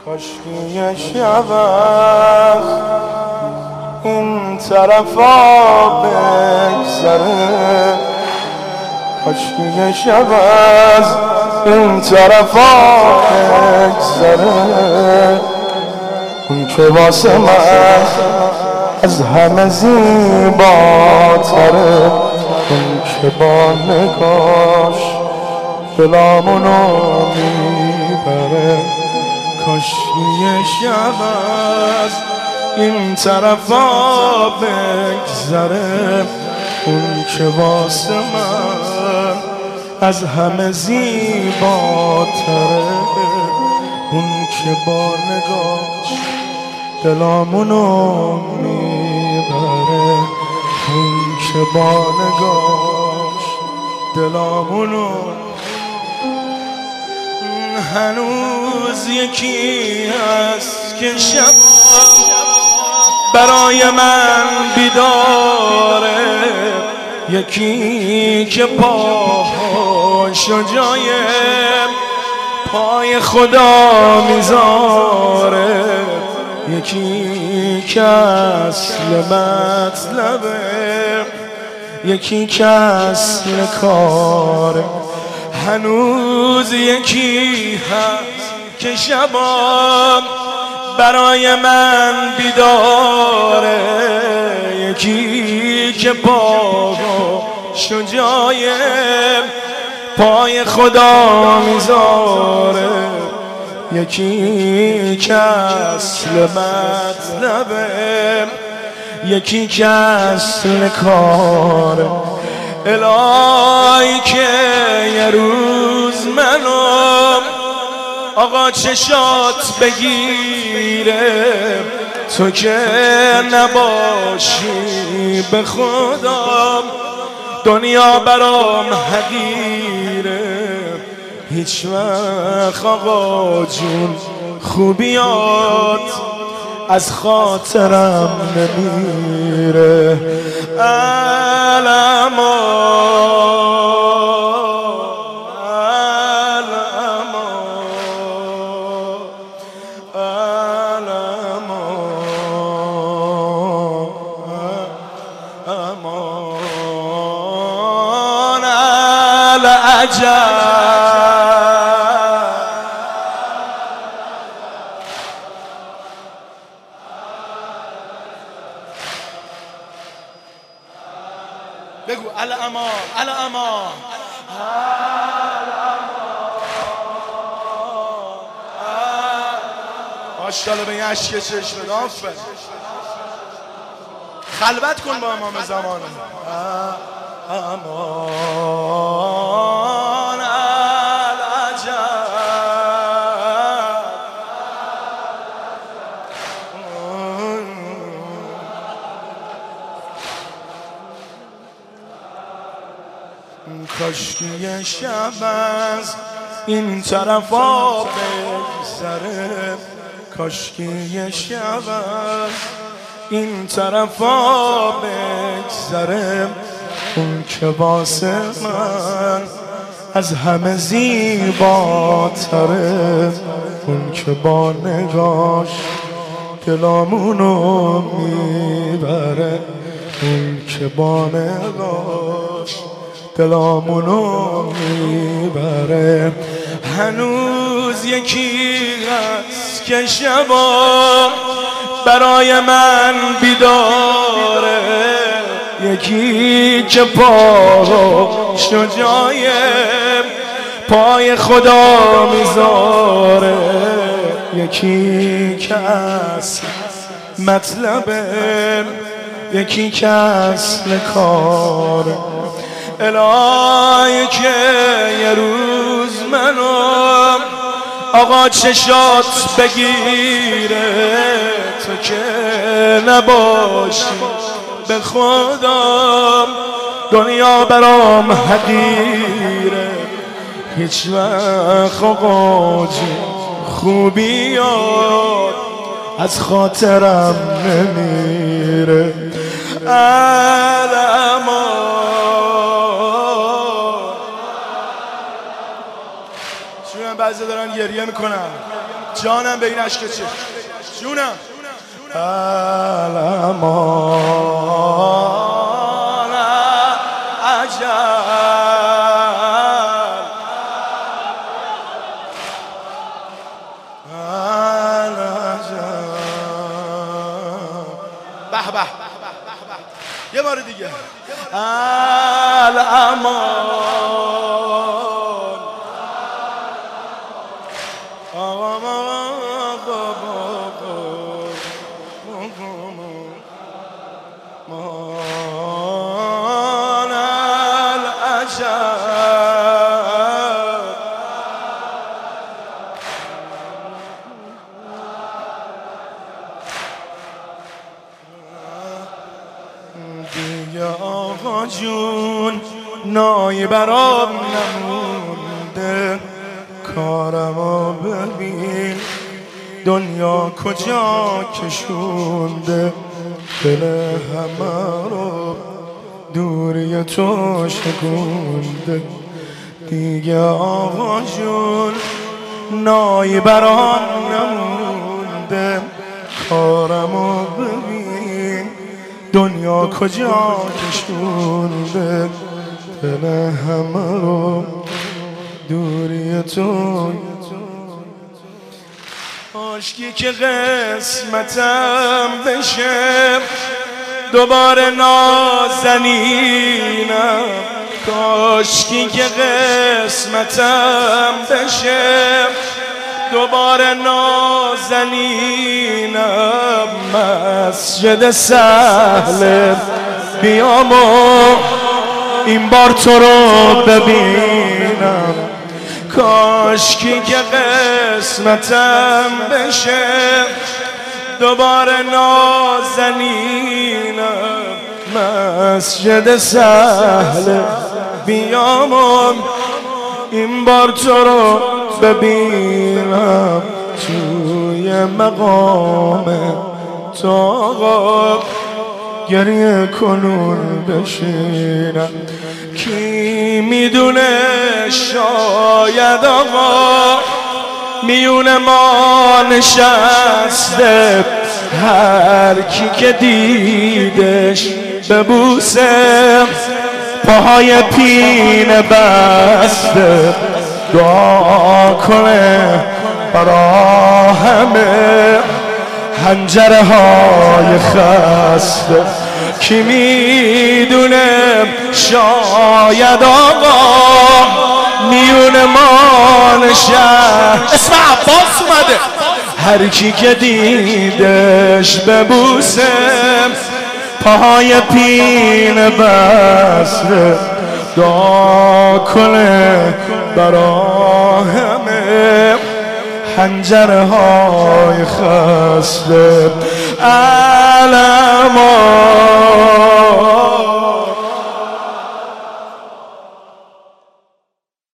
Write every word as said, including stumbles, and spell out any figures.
کاشکی یه شب از این طرفا بگذره، کاشکی یه شب از این طرفا بگذره، اون که واسه من از همه زیباتره، اون که با نگاش دلامونو میبره. کاشکی یه شب از این طرفا بگذره، اون که واسه من از همه زیباتره، اون که با نگاش دلامونو میبره، اون که با نگاش دلامونو. هنوز یکی هست که شب برای من بیداره، یکی که پاهاشو جای پای خدا میذاره، یکی که اصل مطلبه، یکی که اصل کاره. هنوز یکی هست که شبا برای من بیداره، یکی که پاهاشو جای پای خدا میذاره، یکی که اصل مطلبه، یکی که اصل کاره. الهی که یه روز منو آقا چشات بگیره، تو که نباشی به خدا دنیا برام حقیره. هیچ وقت آقا جون خوبیات از خاطرم نمیره. علما بگو الاما الاما ماشاءالله به این عشق چشم دافه. خلوت کن با امام زمان. امان العجب کاشکی یه شب از این طرفا بگذره، کاشکی یه شب از این طرفا بگذره، اون که واسه من از همه زیباتره، اون که با نگاش دلامونو میبره، اون که با نگاش دلامونو میبره. هنوز یکی هست که شبا برای من بیداره، یکی که پاهاشو جای پای خدا میذاره، یکی که اصل مطلبه، یکی که اصل کاره. الهی که یه روز منو آقا چشات بگیره، تو که نباشی به خدا دنیا برام حقیره. هیچ وقت آقا خوبیات از خاطرم نمیره. علما بعضی دارن گریه میکنن، جانم به این عشق چه جونم الامان عجل به به یه بار دیگه الامان دیگه آقا جون نای برام نمونده کارمو ببین دنیا کجا کشونده دل همه رو دوری تو شکونده دیگه آقا جون نای برام نمونده کارمو ببین دنیا کجا کشونده دل همه رو دوری تو عاشقی که قسمتم بشه دوباره نازنینم کاشکی که قسمتم بشه دوباره نازنینم مسجد سهل بیام و این بار تو رو ببینم کاشکی که قسمتم بشه دوباره نازنینم مسجد سهل بیام و این بار تو رو ببینم توی مقام تو آقا گریه کنون بشینم کی میدونه شاید آقا میون ما نشسته هر کی که دیدش ببوسه پاهای پینه بسته دعا کنه برا همه حنجره های خسته کی میدونه شاید آقا میون ما نشست اسم عباس اومده هر کی که دیدش ببوسه پاهای پینه بسته دعا کنه برا همه حنجره های خسته